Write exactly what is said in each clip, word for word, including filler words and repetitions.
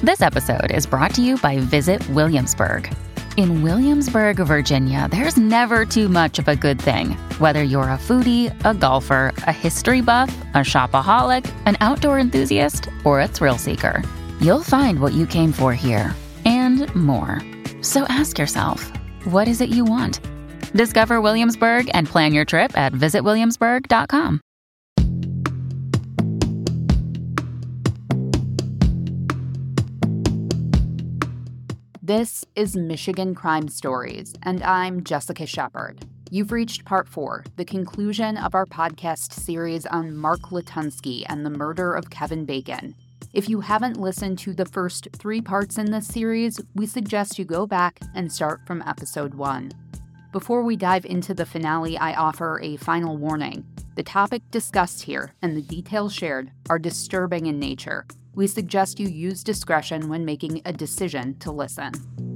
This episode is brought to you by Visit Williamsburg. In Williamsburg, Virginia, there's never too much of a good thing. Whether you're a foodie, a golfer, a history buff, a shopaholic, an outdoor enthusiast, or a thrill seeker, you'll find what you came for here and more. So ask yourself, what is it you want? Discover Williamsburg and plan your trip at visit williamsburg dot com. This is Michigan Crime Stories, and I'm Jessica Shepard. You've reached part four, the conclusion of our podcast series on Mark Latunsky and the murder of Kevin Bacon. If you haven't listened to the first three parts in this series, we suggest you go back and start from episode one. Before we dive into the finale, I offer a final warning. The topic discussed here and the details shared are disturbing in nature. We suggest you use discretion when making a decision to listen.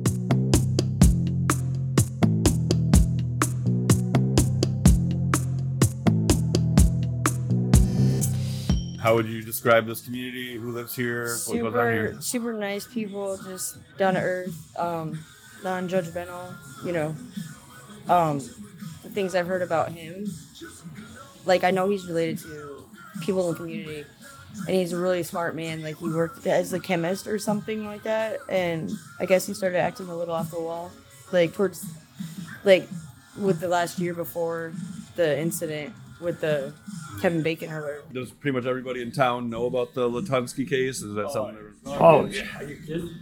How would you describe this community? Who lives here? Super, what goes on here? super nice people, just down to earth, um, non-judgmental. You know, um, the things I've heard about him. Like, I know he's related to people in the community. And he's a really smart man. Like, he worked as a chemist or something like that. And I guess he started acting a little off the wall. Like, towards, like, with the last year before the incident with the Kevin Bacon or whatever. Does pretty much everybody in town know about the Latunsky case? Is that oh, something? That oh, yeah. Are you kidding?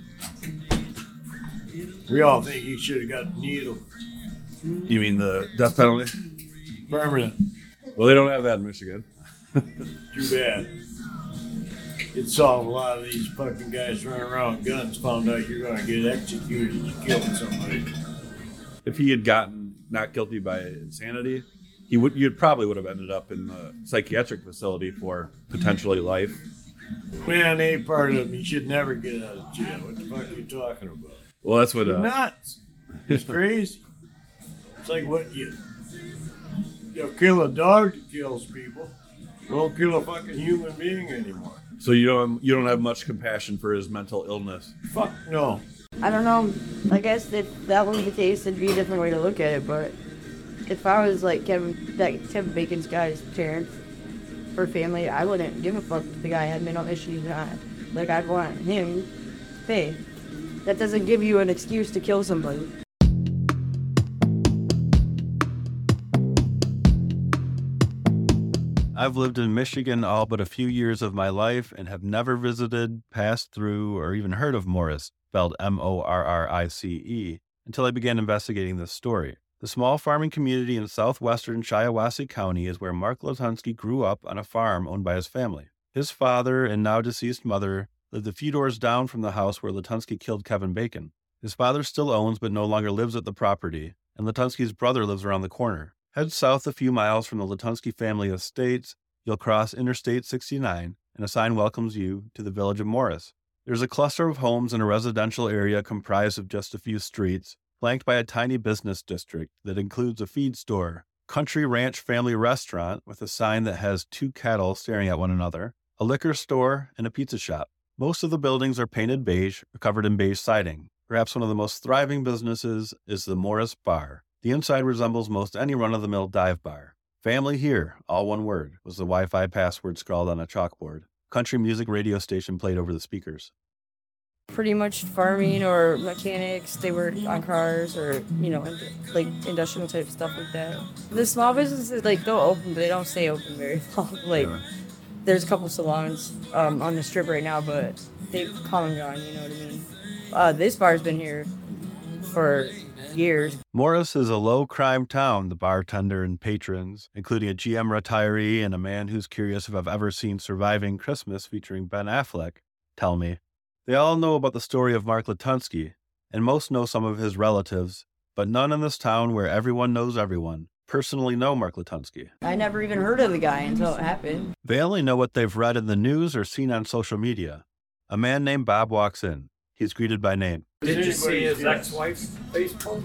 We all think he should have got the needle. You mean the death penalty? Permanent. Well, they don't have that in Michigan. Too bad. It'd solve a lot of these fucking guys running around with guns, found out you're going to get executed and killing somebody. If he had gotten not guilty by insanity, he would. You probably would have ended up in the psychiatric facility for potentially life. Man, ain't part of him. He should never get out of jail. What the fuck are you talking about? Well, that's what. You're Uh, nuts. It's crazy. It's like what you. You'll kill a dog that kills people. Don't kill a fucking human being anymore. So you don't you don't have much compassion for his mental illness. Fuck no. I don't know. I guess if that was the case, it'd be a different way to look at it. But if I was like Kevin, that Kevin Bacon's guy's parents or family, I wouldn't give a fuck if the guy had mental issues or not. Like, I'd want him to pay. That doesn't give you an excuse to kill somebody. I've lived in Michigan all but a few years of my life and have never visited, passed through, or even heard of Morris, spelled M O R R I C E, until I began investigating this story. The small farming community in southwestern Shiawassee County is where Mark Latunsky grew up on a farm owned by his family. His father and now deceased mother lived a few doors down from the house where Latunsky killed Kevin Bacon. His father still owns but no longer lives at the property, and Latunsky's brother lives around the corner. Head south a few miles from the Latunsky family estates. You'll cross Interstate sixty-nine, and a sign welcomes you to the village of Morris. There's a cluster of homes in a residential area comprised of just a few streets, flanked by a tiny business district that includes a feed store, country ranch family restaurant with a sign that has two cattle staring at one another, a liquor store, and a pizza shop. Most of the buildings are painted beige or covered in beige siding. Perhaps one of the most thriving businesses is the Morris Bar. The inside resembles most any run-of-the-mill dive bar. Family here, all one word, was the Wi-Fi password scrawled on a chalkboard. Country music radio station played over the speakers. Pretty much farming or mechanics. They work on cars or, you know, like industrial type stuff like that. The small businesses, like, they'll open, but they don't stay open very long. Like, yeah. There's a couple salons um, on the strip right now, but they've come and gone, you know what I mean? Uh, this bar's been here for years. Morris is a low-crime town, the bartender and patrons, including a G M retiree and a man who's curious if I've ever seen Surviving Christmas featuring Ben Affleck, tell me. They all know about the story of Mark Latunsky, and most know some of his relatives, but none in this town where everyone knows everyone personally know Mark Latunsky. I never even heard of the guy until it happened. They only know what they've read in the news or seen on social media. A man named Bob walks in. He's greeted by name. Did you see his ex-wife's Facebook?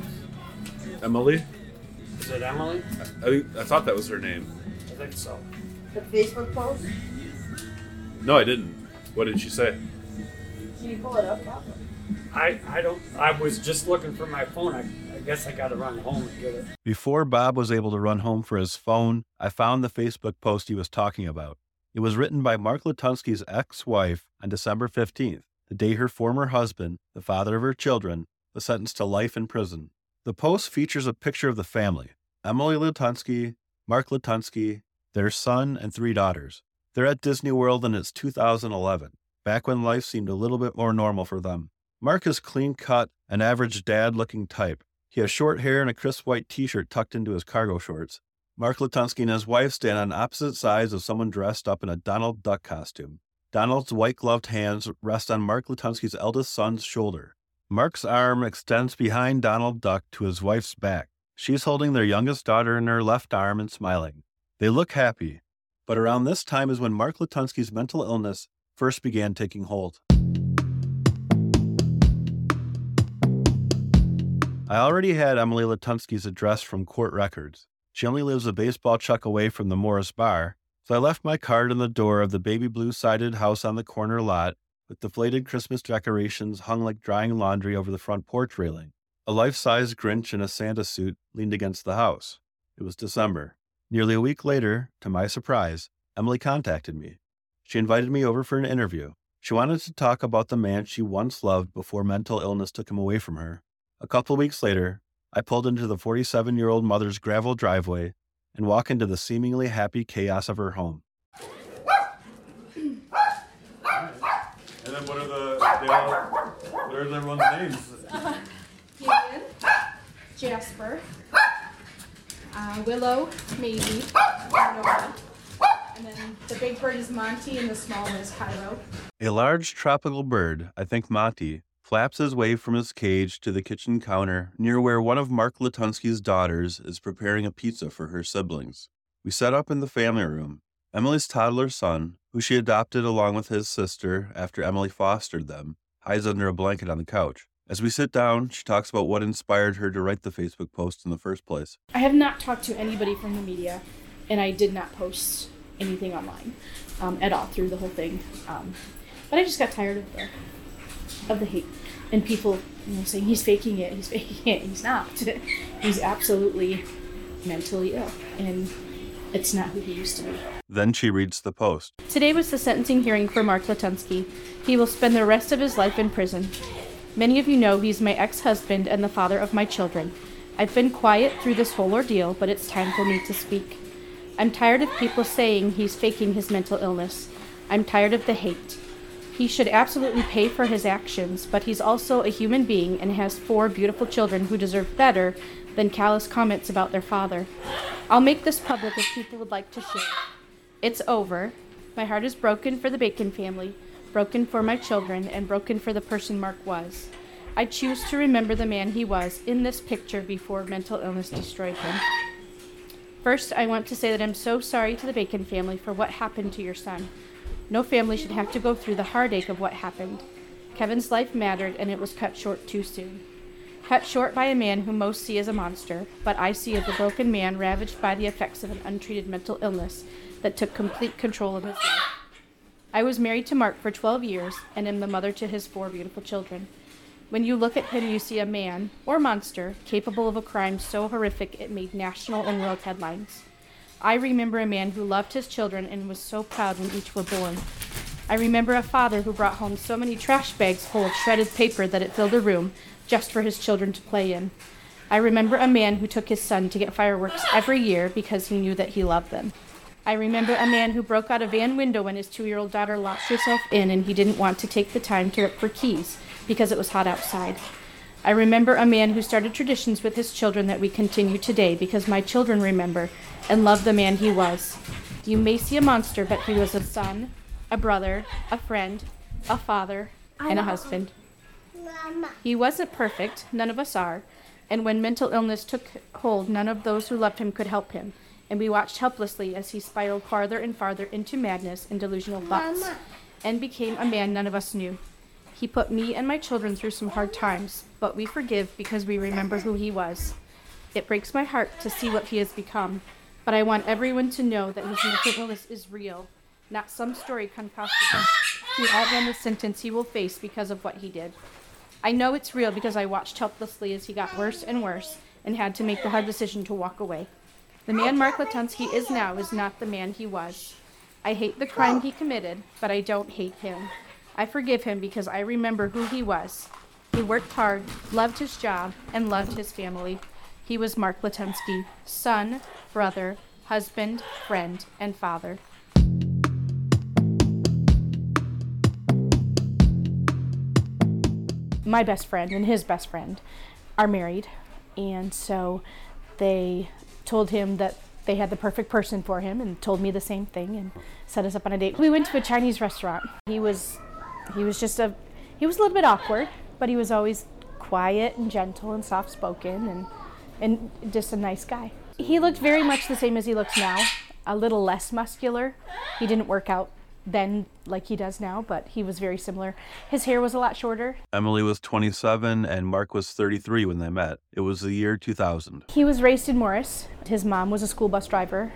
Emily? Is it Emily? I, I, I thought that was her name. I think so. The Facebook post? No, I didn't. What did she say? Can you pull it up, Papa? I, I don't, I was just looking for my phone. I, I guess I got to run home and get it. Before Bob was able to run home for his phone, I found the Facebook post he was talking about. It was written by Mark Lutunsky's ex-wife on December fifteenth, the day her former husband, the father of her children, was sentenced to life in prison. The post features a picture of the family: Emily Lutunsky, Mark Lutunsky, their son, and three daughters. They're at Disney World and it's two thousand eleven, back when life seemed a little bit more normal for them. Mark is clean-cut, an average dad-looking type. He has short hair and a crisp white t-shirt tucked into his cargo shorts. Mark Lutunsky and his wife stand on opposite sides of someone dressed up in a Donald Duck costume. Donald's white-gloved hands rest on Mark Lutunsky's eldest son's shoulder. Mark's arm extends behind Donald Duck to his wife's back. She's holding their youngest daughter in her left arm and smiling. They look happy, but around this time is when Mark Lutunsky's mental illness first began taking hold. I already had Emily Lutunsky's address from court records. She only lives a baseball chuck away from the Morris Bar, so I left my card in the door of the baby blue-sided house on the corner lot with deflated Christmas decorations hung like drying laundry over the front porch railing. A life-size Grinch in a Santa suit leaned against the house. It was December. Nearly a week later, to my surprise, Emily contacted me. She invited me over for an interview. She wanted to talk about the man she once loved before mental illness took him away from her. A couple weeks later, I pulled into the forty-seven-year-old mother's gravel driveway and walked into the seemingly happy chaos of her home. And then what are the, they all, what are everyone's names? Uh, Gideon, Jasper, uh, Willow, maybe, Nora, and then the big bird is Monty and the small one is Cairo. A large tropical bird, I think Monty, flaps his way from his cage to the kitchen counter near where one of Mark Lutunsky's daughters is preparing a pizza for her siblings. We set up in the family room. Emily's toddler son, who she adopted along with his sister after Emily fostered them, hides under a blanket on the couch. As we sit down, she talks about what inspired her to write the Facebook post in the first place. I have not talked to anybody from the media, and I did not post anything online um, at all through the whole thing. Um, but I just got tired of the of the hate and people, you know, saying he's faking it, he's faking it. He's not. He's absolutely mentally ill, and it's not who he used to be. Then she reads the post. Today was the sentencing hearing for Mark Lutunsky. He will spend the rest of his life in prison. Many of you know he's my ex-husband and the father of my children. I've been quiet through this whole ordeal, but it's time for me to speak. I'm tired of people saying he's faking his mental illness. I'm tired of the hate. He should absolutely pay for his actions, but he's also a human being and has four beautiful children who deserve better than callous comments about their father. I'll make this public if people would like to share. It's over. My heart is broken for the Bacon family, broken for my children, and broken for the person Mark was. I choose to remember the man he was in this picture before mental illness destroyed him. First, I want to say that I'm so sorry to the Bacon family for what happened to your son. No family should have to go through the heartache of what happened. Kevin's life mattered, and it was cut short too soon. Cut short by a man whom most see as a monster, but I see as a broken man ravaged by the effects of an untreated mental illness that took complete control of his life. I was married to Mark for twelve years and am the mother to his four beautiful children. When you look at him, you see a man, or monster, capable of a crime so horrific it made national and world headlines. I remember a man who loved his children and was so proud when each were born. I remember a father who brought home so many trash bags full of shredded paper that it filled a room just for his children to play in. I remember a man who took his son to get fireworks every year because he knew that he loved them. I remember a man who broke out a van window when his two-year-old daughter locked herself in and he didn't want to take the time to look for keys because it was hot outside. I remember a man who started traditions with his children that we continue today because my children remember and love the man he was. You may see a monster, but he was a son, a brother, a friend, a father, and a husband. He wasn't perfect, none of us are, and when mental illness took hold, none of those who loved him could help him, and we watched helplessly as he spiraled farther and farther into madness and delusional thoughts, and became a man none of us knew. He put me and my children through some hard times, but we forgive because we remember who he was. It breaks my heart to see what he has become, but I want everyone to know that his mental illness is real, not some story concocted He outran the sentence he will face because of what he did. I know it's real because I watched helplessly as he got worse and worse and had to make the hard decision to walk away. The man Mark Latunsky is now is not the man he was. I hate the crime he committed, but I don't hate him. I forgive him because I remember who he was. He worked hard, loved his job, and loved his family. He was Mark Latunsky, son, brother, husband, friend, and father. My best friend and his best friend are married, and so they told him that they had the perfect person for him and told me the same thing and set us up on a date. We went to a Chinese restaurant. He was he was just a he was a little bit awkward, but he was always quiet and gentle and soft-spoken and and just a nice guy. He looked very much the same as he looks now, a little less muscular. He didn't work out then like he does now, but he was very similar. His hair was a lot shorter. Emily was twenty-seven and Mark was thirty-three when they met. It was the year two thousand. He was raised in Morris. His mom was a school bus driver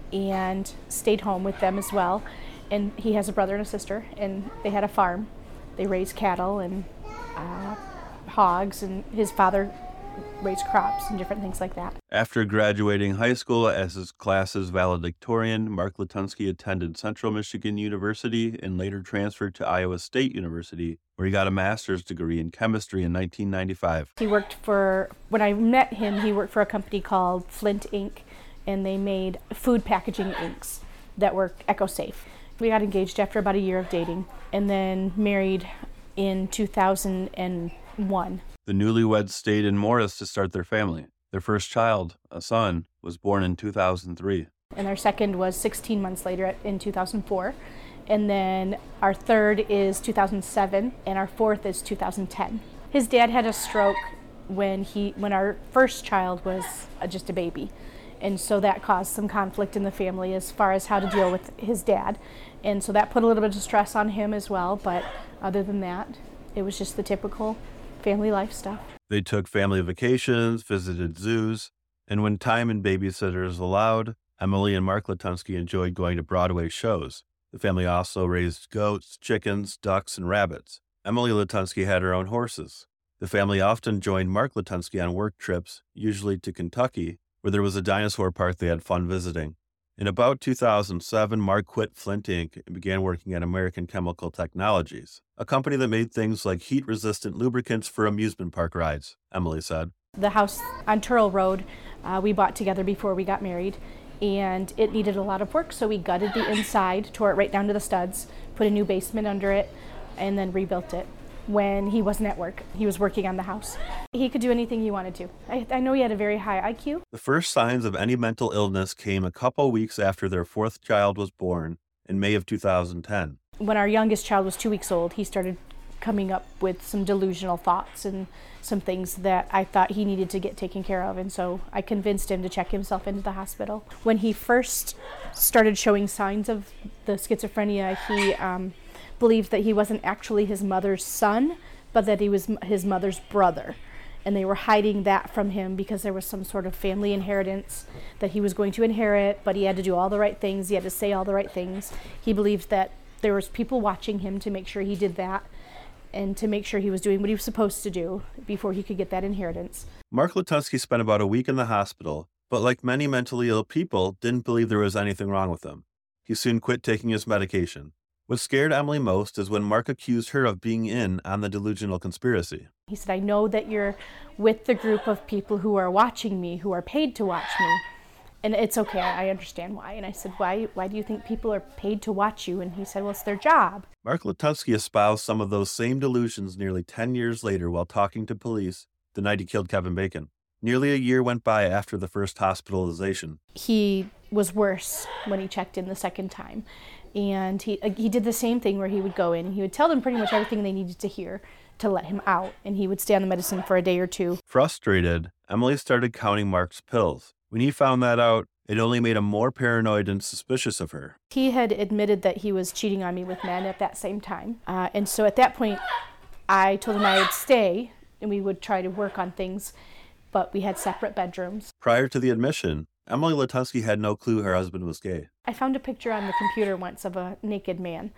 and stayed home with them as well. And he has a brother and a sister, and they had a farm. They raised cattle and uh, hogs, and his father raised crops and different things like that. After graduating high school as his class's valedictorian, Mark Latunsky attended Central Michigan University and later transferred to Iowa State University, where he got a master's degree in chemistry in nineteen ninety-five. He worked for, when I met him, he worked for a company called Flint Incorporated, and they made food packaging inks that were eco-safe. We got engaged after about a year of dating and then married in two thousand one. The newlyweds stayed in Morris to start their family. Their first child, a son, was born in two thousand three. And our second was sixteen months later in two thousand four. And then our third is two thousand seven, and our fourth is two thousand ten. His dad had a stroke when he when our first child was just a baby. And so that caused some conflict in the family as far as how to deal with his dad. And so that put a little bit of stress on him as well. But other than that, it was just the typical family life stuff. They took family vacations, visited zoos, and when time and babysitters allowed, Emily and Mark Latunsky enjoyed going to Broadway shows. The family also raised goats, chickens, ducks, and rabbits. Emily Latunsky had her own horses. The family often joined Mark Latunsky on work trips, usually to Kentucky, where there was a dinosaur park they had fun visiting. In about two thousand seven, Mark quit Flint Incorporated and began working at American Chemical Technologies, a company that made things like heat-resistant lubricants for amusement park rides, Emily said. The house on Turl Road uh, we bought together before we got married, and it needed a lot of work, so we gutted the inside, tore it right down to the studs, put a new basement under it, and then rebuilt it. When he wasn't at work, he was working on the house. He could do anything he wanted to. I, I know he had a very high I Q. The first signs of any mental illness came a couple weeks after their fourth child was born in May of two thousand ten. When our youngest child was two weeks old, he started coming up with some delusional thoughts and some things that I thought he needed to get taken care of, and so I convinced him to check himself into the hospital. When he first started showing signs of the schizophrenia, he um, believed that he wasn't actually his mother's son, but that he was his mother's brother. And they were hiding that from him because there was some sort of family inheritance that he was going to inherit, but he had to do all the right things, he had to say all the right things. He believed that there was people watching him to make sure he did that and to make sure he was doing what he was supposed to do before he could get that inheritance. Mark Latunsky spent about a week in the hospital, but like many mentally ill people, didn't believe there was anything wrong with him. He soon quit taking his medication. What scared Emily most is when Mark accused her of being in on the delusional conspiracy. He said, I know that you're with the group of people who are watching me, who are paid to watch me. And it's okay, I understand why. And I said, why Why do you think people are paid to watch you? And he said, well, it's their job. Mark Latunsky espoused some of those same delusions nearly ten years later while talking to police the night he killed Kevin Bacon. Nearly a year went by after the first hospitalization. He was worse when he checked in the second time. And he he did the same thing where he would go in and he would tell them pretty much everything they needed to hear to let him out. And he would stay on the medicine for a day or two. Frustrated, Emily started counting Mark's pills. When he found that out, it only made him more paranoid and suspicious of her. He had admitted that he was cheating on me with men at that same time. Uh, and so at that point, I told him I would stay and we would try to work on things, but we had separate bedrooms. Prior to the admission, Emily Latunsky had no clue her husband was gay. I found a picture on the computer once of a naked man,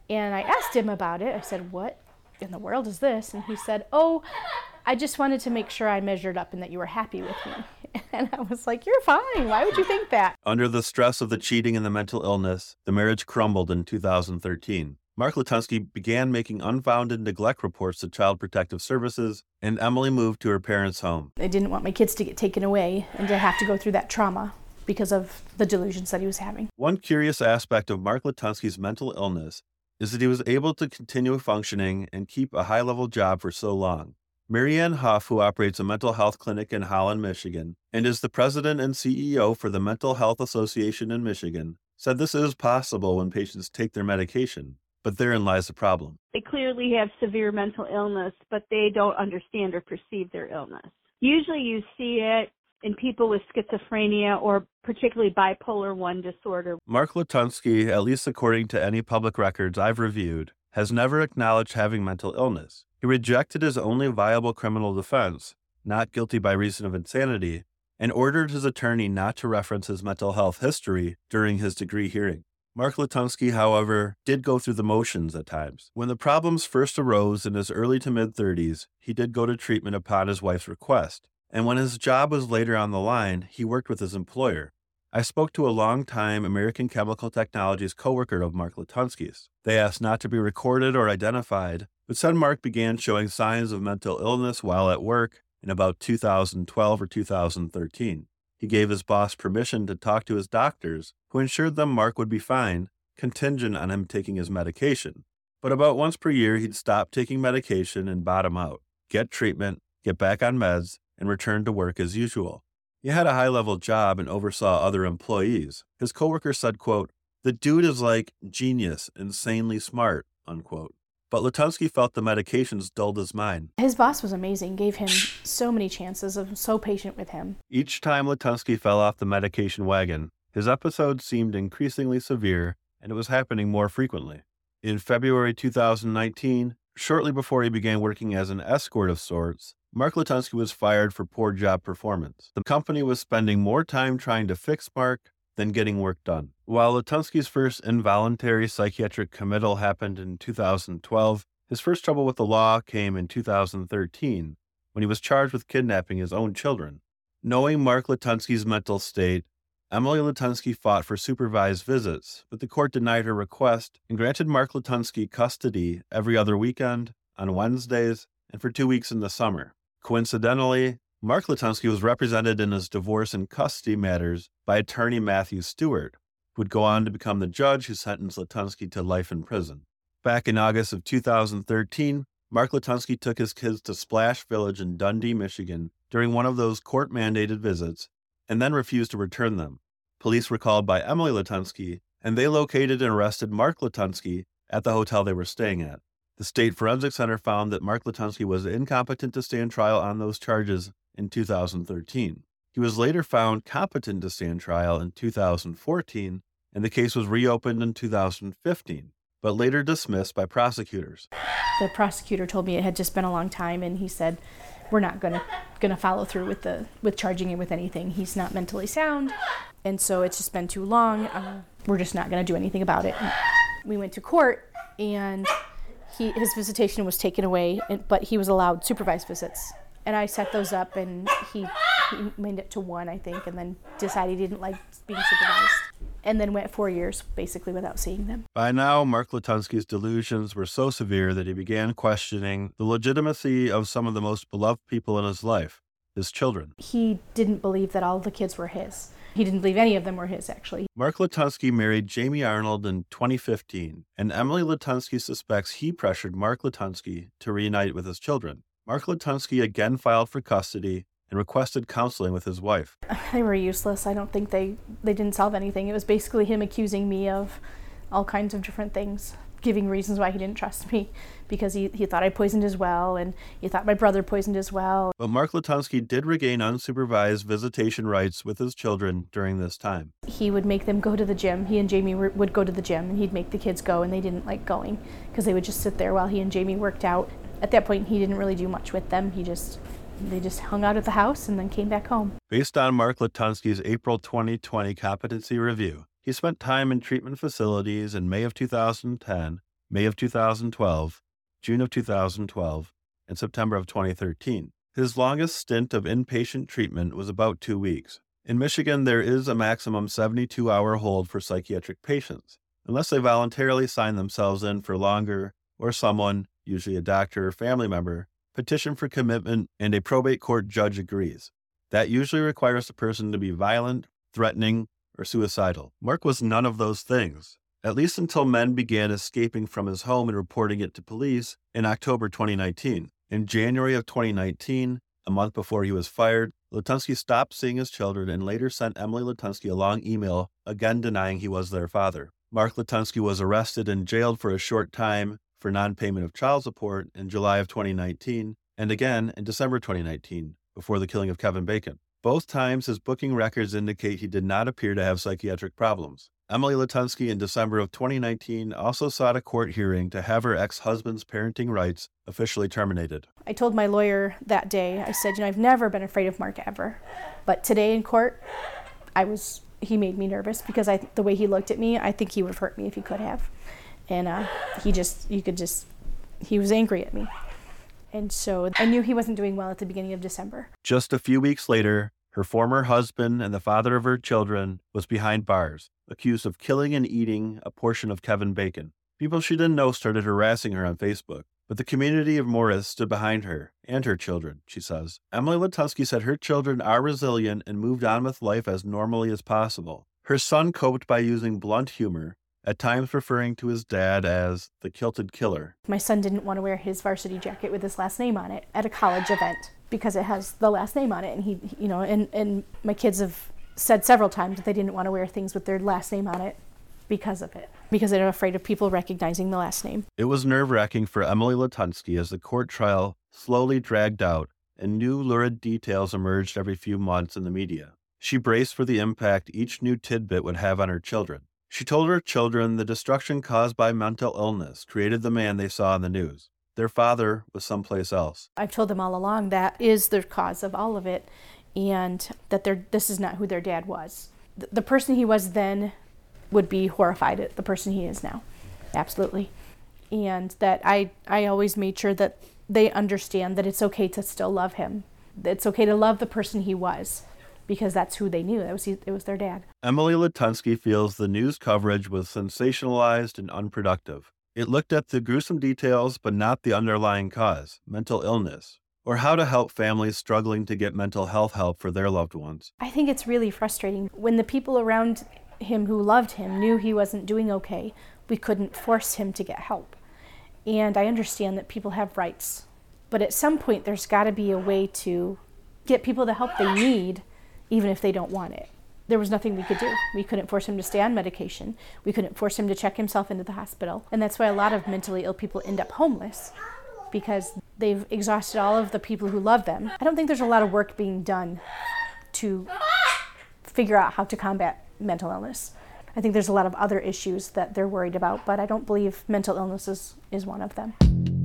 And I asked him about it. I said, what in the world is this? And he said, oh, I just wanted to make sure I measured up and that you were happy with me. And I was like, you're fine. Why would you think that? Under the stress of the cheating and the mental illness, the marriage crumbled in two thousand thirteen. Mark Lutunsky began making unfounded neglect reports to Child Protective Services, and Emily moved to her parents' home. I didn't want my kids to get taken away and to have to go through that trauma because of the delusions that he was having. One curious aspect of Mark Lutunsky's mental illness is that he was able to continue functioning and keep a high-level job for so long. Marianne Huff, who operates a mental health clinic in Holland, Michigan, and is the president and C E O for the Mental Health Association in Michigan, said this is possible when patients take their medication. But therein lies the problem. They clearly have severe mental illness, but they don't understand or perceive their illness. Usually you see it in people with schizophrenia or particularly bipolar one disorder. Mark Lutunsky, at least according to any public records I've reviewed, has never acknowledged having mental illness. He rejected his only viable criminal defense, not guilty by reason of insanity, and ordered his attorney not to reference his mental health history during his degree hearing. Mark Lutunsky, however, did go through the motions at times. When the problems first arose in his early to mid-thirties, he did go to treatment upon his wife's request. And when his job was later on the line, he worked with his employer. I spoke to a long-time American Chemical Technologies coworker of Mark Lutunsky's. They asked not to be recorded or identified, but said Mark began showing signs of mental illness while at work in about two thousand twelve or two thousand thirteen. He gave his boss permission to talk to his doctors, who assured them Mark would be fine, contingent on him taking his medication. But about once per year, he'd stop taking medication and bottom out, get treatment, get back on meds, and return to work as usual. He had a high-level job and oversaw other employees. His coworker said, quote, "The dude is like genius, insanely smart," unquote. But Lutunsky felt the medications dulled his mind. His boss was amazing, gave him so many chances, of so patient with him. Each time Lutunsky fell off the medication wagon, his episodes seemed increasingly severe, and it was happening more frequently. In February two thousand nineteen, shortly before he began working as an escort of sorts, Mark Lutunsky was fired for poor job performance. The company was spending more time trying to fix Mark than getting work done. While Lutunsky's first involuntary psychiatric committal happened in two thousand twelve, his first trouble with the law came in two thousand thirteen, when he was charged with kidnapping his own children. Knowing Mark Lutunsky's mental state, Emily Lutunsky fought for supervised visits, but the court denied her request and granted Mark Lutunsky custody every other weekend, on Wednesdays, and for two weeks in the summer. Coincidentally, Mark Lutunsky was represented in his divorce and custody matters by attorney Matthew Stewart, who would go on to become the judge who sentenced Lutunsky to life in prison. Back in August of two thousand thirteen, Mark Lutunsky took his kids to Splash Village in Dundee, Michigan, during one of those court-mandated visits, and then refused to return them. Police were called by Emily Lutunsky, and they located and arrested Mark Lutunsky at the hotel they were staying at. The State Forensic Center found that Mark Lutunsky was incompetent to stand trial on those charges in two thousand thirteen. He was later found competent to stand trial in two thousand fourteen, and the case was reopened in two thousand fifteen, but later dismissed by prosecutors. The prosecutor told me it had just been a long time, and he said, we're not gonna gonna follow through with the with charging him with anything. He's not mentally sound, and so it's just been too long. Uh, we're just not gonna do anything about it. And we went to court, and he his visitation was taken away, and, but he was allowed supervised visits. And I set those up, and he, he made it to one, I think, and then decided he didn't like being supervised. And then went four years, basically, without seeing them. By now, Mark Lutunsky's delusions were so severe that he began questioning the legitimacy of some of the most beloved people in his life, his children. He didn't believe that all the kids were his. He didn't believe any of them were his, actually. Mark Lutunsky married Jamie Arnold in twenty fifteen, and Emily Lutunsky suspects he pressured Mark Lutunsky to reunite with his children. Mark Lutunsky again filed for custody and requested counseling with his wife. They were useless. I don't think they, they didn't solve anything. It was basically him accusing me of all kinds of different things, giving reasons why he didn't trust me, because he, he thought I poisoned his well, and he thought my brother poisoned his well. But Mark Lutunsky did regain unsupervised visitation rights with his children during this time. He would make them go to the gym. He and Jamie were, would go to the gym, and he'd make the kids go, and they didn't like going because they would just sit there while he and Jamie worked out. At that point, he didn't really do much with them. He just, they just hung out at the house and then came back home. Based on Mark Lutunsky's April twenty twenty competency review, he spent time in treatment facilities in May of two thousand ten May of two thousand twelve, June of two thousand twelve, and September of twenty thirteen. His longest stint of inpatient treatment was about two weeks. In Michigan, there is a maximum seventy-two hour hold for psychiatric patients, unless they voluntarily sign themselves in for longer or someone, usually a doctor or family member, petition for commitment and a probate court judge agrees. That usually requires the person to be violent, threatening, or suicidal. Mark was none of those things, at least until men began escaping from his home and reporting it to police in October twenty nineteen. In January of twenty nineteen, a month before he was fired, Latunsky stopped seeing his children and later sent Emily Latunsky a long email, again denying he was their father. Mark Latunsky was arrested and jailed for a short time for non-payment of child support in July of twenty nineteen, and again in December twenty nineteen, before the killing of Kevin Bacon. Both times, his booking records indicate he did not appear to have psychiatric problems. Emily Latunsky in December of twenty nineteen also sought a court hearing to have her ex-husband's parenting rights officially terminated. I told my lawyer that day, I said, you know, I've never been afraid of Mark ever. But today in court, I was, he made me nervous because I, the way he looked at me, I think he would have hurt me if he could have. And uh, he just, you could just, he was angry at me. And so I knew he wasn't doing well at the beginning of December. Just a few weeks later, her former husband and the father of her children was behind bars, accused of killing and eating a portion of Kevin Bacon. People she didn't know started harassing her on Facebook, but the community of Morris stood behind her and her children, she says. Emily Latunsky said her children are resilient and moved on with life as normally as possible. Her son coped by using blunt humor, at times referring to his dad as the kilted killer. My son didn't want to wear his varsity jacket with his last name on it at a college event because it has the last name on it. And he, you know, and, and my kids have said several times that they didn't want to wear things with their last name on it because of it, because they're afraid of people recognizing the last name. It was nerve-wracking for Emily Latunsky as the court trial slowly dragged out and new lurid details emerged every few months in the media. She braced for the impact each new tidbit would have on her children. She told her children the destruction caused by mental illness created the man they saw in the news. Their father was someplace else. I've told them all along that is the cause of all of it, and that they're, this is not who their dad was. The, the person he was then would be horrified at the person he is now. Absolutely. And that I, I always made sure that they understand that it's okay to still love him. It's okay to love the person he was, because that's who they knew. It was, it was their dad. Emily Latunsky feels the news coverage was sensationalized and unproductive. It looked at the gruesome details, but not the underlying cause, mental illness, or how to help families struggling to get mental health help for their loved ones. I think it's really frustrating. When the people around him who loved him knew he wasn't doing okay, we couldn't force him to get help. And I understand that people have rights, but at some point there's got to be a way to get people the help they need, even if they don't want it. There was nothing we could do. We couldn't force him to stay on medication. We couldn't force him to check himself into the hospital. And that's why a lot of mentally ill people end up homeless, because they've exhausted all of the people who love them. I don't think there's a lot of work being done to figure out how to combat mental illness. I think there's a lot of other issues that they're worried about, but I don't believe mental illness is, is one of them.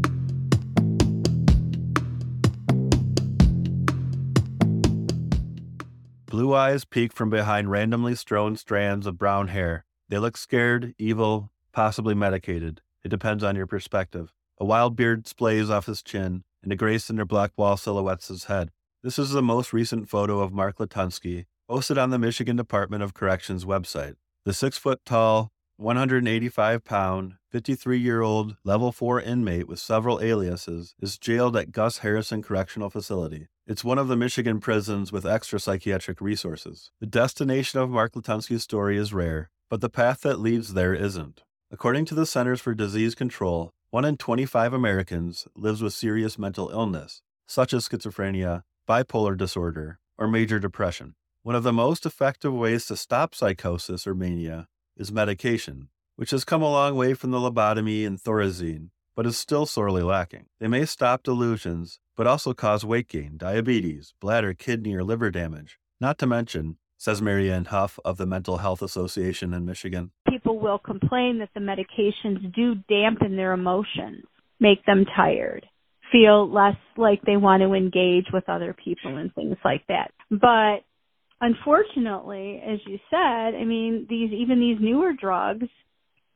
Blue eyes peek from behind randomly strewn strands of brown hair. They look scared, evil, possibly medicated. It depends on your perspective. A wild beard splays off his chin, and a gray cinder block wall silhouettes his head. This is the most recent photo of Mark Latunsky, posted on the Michigan Department of Corrections website. The six-foot-tall, one hundred eighty-five pound, fifty-three-year-old level four inmate with several aliases is jailed at Gus Harrison Correctional Facility. It's one of the Michigan prisons with extra psychiatric resources. The destination of Mark Latunsky's story is rare, but the path that leads there isn't. According to the Centers for Disease Control, one in twenty-five Americans lives with serious mental illness, such as schizophrenia, bipolar disorder, or major depression. One of the most effective ways to stop psychosis or mania is medication, which has come a long way from the lobotomy and Thorazine, but is still sorely lacking. They may stop delusions, but also cause weight gain, diabetes, bladder, kidney, or liver damage. Not to mention, says Mary Ann Huff of the Mental Health Association in Michigan, people will complain that the medications do dampen their emotions, make them tired, feel less like they want to engage with other people and things like that. But unfortunately, as you said, I mean, these even these newer drugs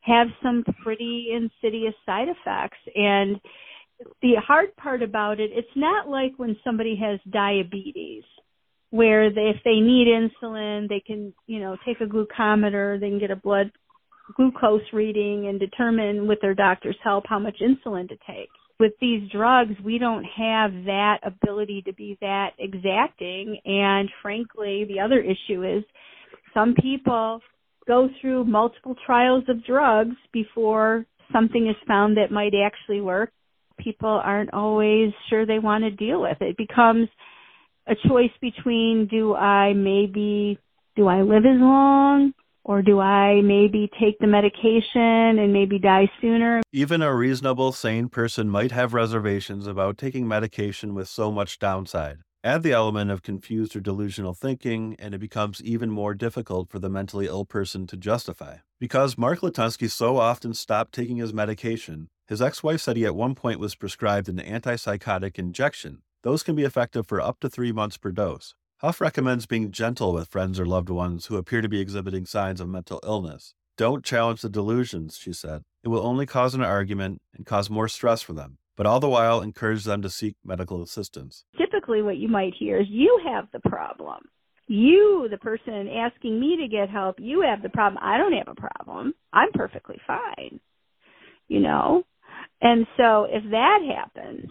have some pretty insidious side effects. And the hard part about it, it's not like when somebody has diabetes, where they, if they need insulin, they can, you know, take a glucometer, they can get a blood glucose reading and determine with their doctor's help how much insulin to take. With these drugs, we don't have that ability to be that exacting. And frankly, the other issue is some people go through multiple trials of drugs before something is found that might actually work. People aren't always sure they want to deal with it. It becomes a choice between, do I maybe, do I live as long? Or do I maybe take the medication and maybe die sooner? Even a reasonable, sane person might have reservations about taking medication with so much downside. Add the element of confused or delusional thinking, and it becomes even more difficult for the mentally ill person to justify. Because Mark Latunsky so often stopped taking his medication, his ex-wife said he at one point was prescribed an antipsychotic injection. Those can be effective for up to three months per dose. Huff recommends being gentle with friends or loved ones who appear to be exhibiting signs of mental illness. Don't challenge the delusions, she said. It will only cause an argument and cause more stress for them, but all the while encourage them to seek medical assistance. Typically what you might hear is, you have the problem. You, the person asking me to get help, you have the problem. I don't have a problem. I'm perfectly fine, you know? And so if that happens,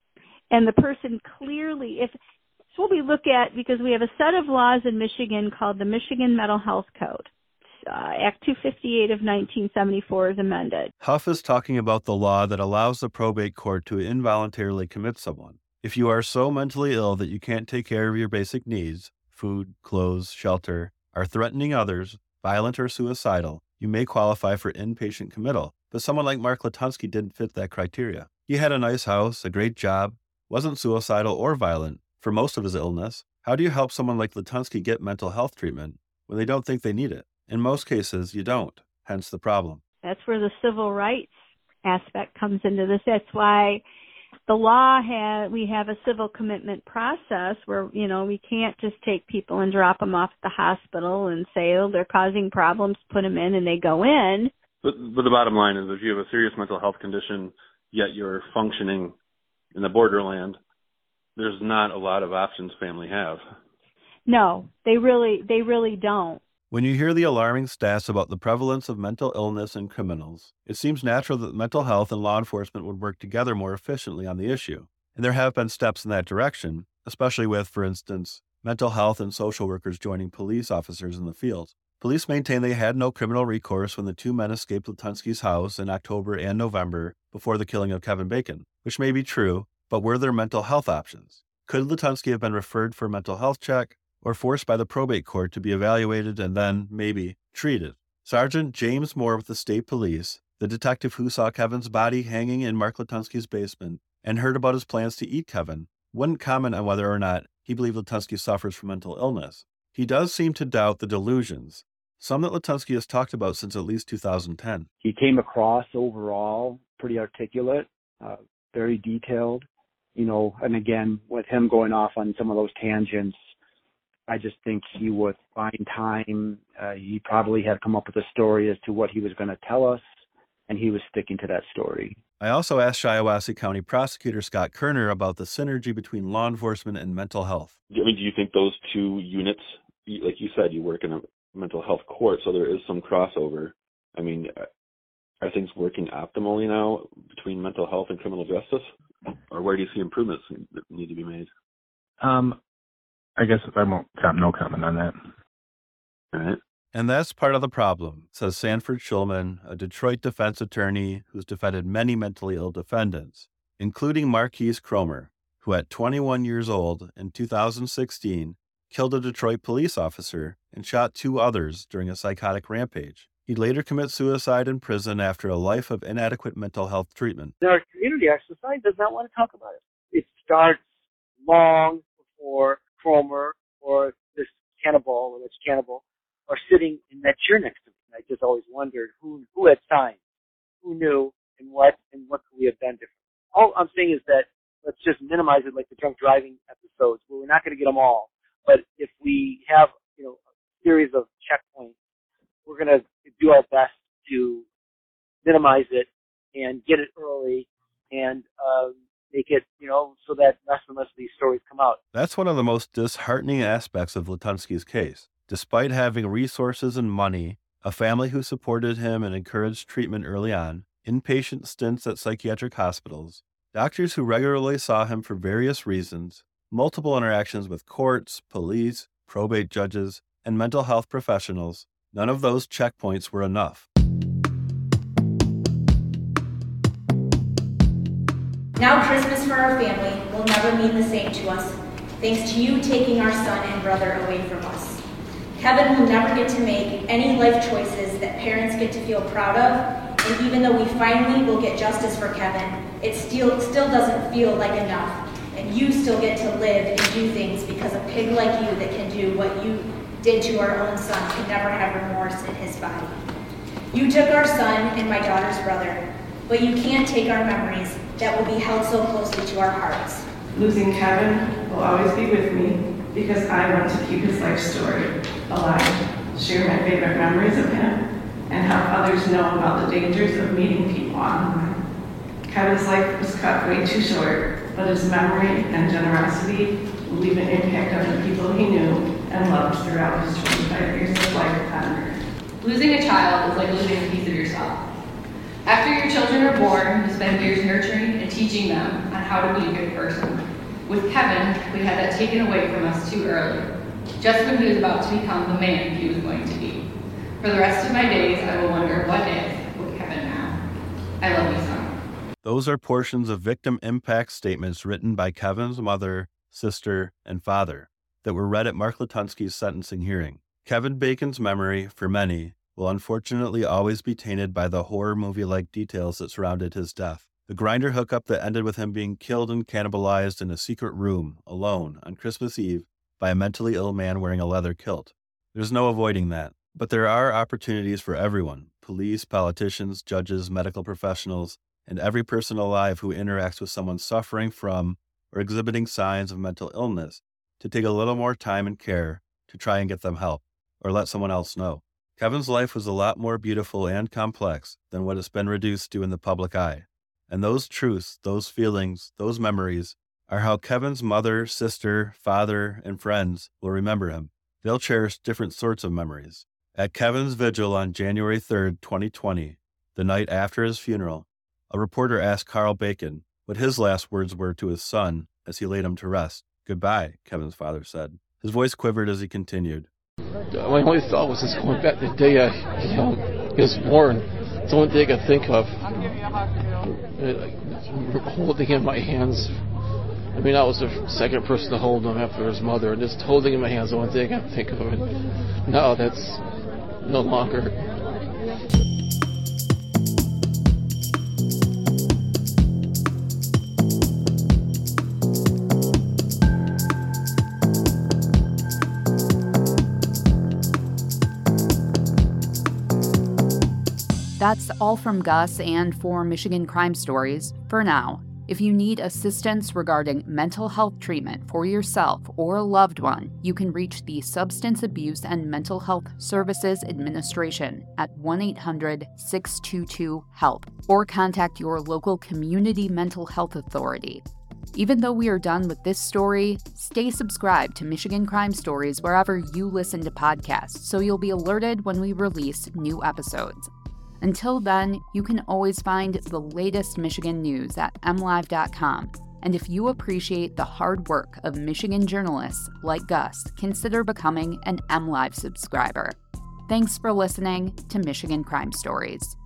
and the person clearly, if So what we look at, because we have a set of laws in Michigan called the Michigan Mental Health Code. Uh, Act two fifty-eight of nineteen seventy-four is amended. Huff is talking about the law that allows the probate court to involuntarily commit someone. If you are so mentally ill that you can't take care of your basic needs, food, clothes, shelter, are threatening others, violent or suicidal, you may qualify for inpatient committal. But someone like Mark Latunsky didn't fit that criteria. He had a nice house, a great job, wasn't suicidal or violent for most of his illness. How do you help someone like Latunsky get mental health treatment when they don't think they need it? In most cases, you don't, hence the problem. That's where the civil rights aspect comes into this. That's why the law has, we have a civil commitment process where, you know, we can't just take people and drop them off at the hospital and say, oh, they're causing problems, put them in, and they go in. But, but the bottom line is, if you have a serious mental health condition, yet you're functioning in the borderland, there's not a lot of options family have. No, they really, they really don't. When you hear the alarming stats about the prevalence of mental illness in criminals, it seems natural that mental health and law enforcement would work together more efficiently on the issue. And there have been steps in that direction, especially with, for instance, mental health and social workers joining police officers in the field. Police maintain they had no criminal recourse when the two men escaped Latunsky's house in October and November before the killing of Kevin Bacon, which may be true, but were there mental health options? Could Latunsky have been referred for a mental health check or forced by the probate court to be evaluated and then, maybe, treated? Sergeant James Moore with the state police, the detective who saw Kevin's body hanging in Mark Latunsky's basement and heard about his plans to eat Kevin, wouldn't comment on whether or not he believed Latunsky suffers from mental illness. He does seem to doubt the delusions, some that Latunsky has talked about since at least two thousand ten. He came across overall pretty articulate, uh, very detailed, you know, and again, with him going off on some of those tangents, I just think he would find time. Uh, he probably had come up with a story as to what he was going to tell us, and he was sticking to that story. I also asked Shiawassee County Prosecutor Scott Kerner about the synergy between law enforcement and mental health. I mean, do you think those two units, like you said, you work in a mental health court, so there is some crossover. I mean, are things working optimally now between mental health and criminal justice? Or where do you see improvements that need to be made? Um, I guess I won't have no comment on that. All right. And that's part of the problem, says Sanford Schulman, a Detroit defense attorney who's defended many mentally ill defendants, including Marquise Cromer, who at twenty-one years old in two thousand sixteen killed a Detroit police officer and shot two others during a psychotic rampage. He'd later commit suicide in prison after a life of inadequate mental health treatment. In our community, our society does not want to talk about it. It starts long before Cromer or this cannibal or this cannibal are sitting in that chair next to me. And I just always wondered who who had signs, who knew, and what, and what could we have done different. All I'm saying is that let's just minimize it like the drunk driving episodes, where we're not going to get them all. But if we have, you know, a series of checkpoints, we're going to do our best to minimize it and get it early and um, make it, you know, so that less and less of these stories come out. That's one of the most disheartening aspects of Lutunsky's case. Despite having resources and money, a family who supported him and encouraged treatment early on, inpatient stints at psychiatric hospitals, doctors who regularly saw him for various reasons, multiple interactions with courts, police, probate judges, and mental health professionals, none of those checkpoints were enough. Now Christmas for our family will never mean the same to us, thanks to you taking our son and brother away from us. Kevin will never get to make any life choices that parents get to feel proud of, and even though we finally will get justice for Kevin, it still, still doesn't feel like enough, and you still get to live and do things because a pig like you that can do what you did to our own son can never have remorse in his body. You took our son and my daughter's brother, but you can't take our memories that will be held so closely to our hearts. Losing Kevin will always be with me because I want to keep his life story alive, share my favorite memories of him, and help others know about the dangers of meeting people online. Kevin's life was cut way too short, but his memory and generosity will leave an impact on the people he knew and loved throughout his twenty-five years of life on Earth. Losing a child is like losing a piece of yourself. After your children are born, you spend years nurturing and teaching them on how to be a good person. With Kevin, we had that taken away from us too early, just when he was about to become the man he was going to be. For the rest of my days, I will wonder what if with Kevin now. I love you, son. Those are portions of victim impact statements written by Kevin's mother, sister, and father that were read at Mark Lutunsky's sentencing hearing. Kevin Bacon's memory, for many, will unfortunately always be tainted by the horror movie-like details that surrounded his death. The grinder hookup that ended with him being killed and cannibalized in a secret room, alone, on Christmas Eve, by a mentally ill man wearing a leather kilt. There's no avoiding that. But there are opportunities for everyone, police, politicians, judges, medical professionals, and every person alive who interacts with someone suffering from or exhibiting signs of mental illness, to take a little more time and care to try and get them help, or let someone else know. Kevin's life was a lot more beautiful and complex than what it's been reduced to in the public eye. And those truths, those feelings, those memories are how Kevin's mother, sister, father, and friends will remember him. They'll cherish different sorts of memories. At Kevin's vigil on January third, twenty twenty, the night after his funeral, a reporter asked Carl Bacon what his last words were to his son as he laid him to rest. "Goodbye," Kevin's father said. His voice quivered as he continued. My only thought was just going back the day I, you know, he was born. It's the only thing I could think of. Holding in my hands. I mean, I was the second person to hold him after his mother, and just holding in my hands is the only thing I can think of. And now that's no longer. That's all from Gus and for Michigan Crime Stories for now. If you need assistance regarding mental health treatment for yourself or a loved one, you can reach the Substance Abuse and Mental Health Services Administration at one eight hundred, six two two, HELP or contact your local community mental health authority. Even though we are done with this story, stay subscribed to Michigan Crime Stories wherever you listen to podcasts so you'll be alerted when we release new episodes. Until then, you can always find the latest Michigan news at m live dot com. And if you appreciate the hard work of Michigan journalists like Gus, consider becoming an MLive subscriber. Thanks for listening to Michigan Crime Stories.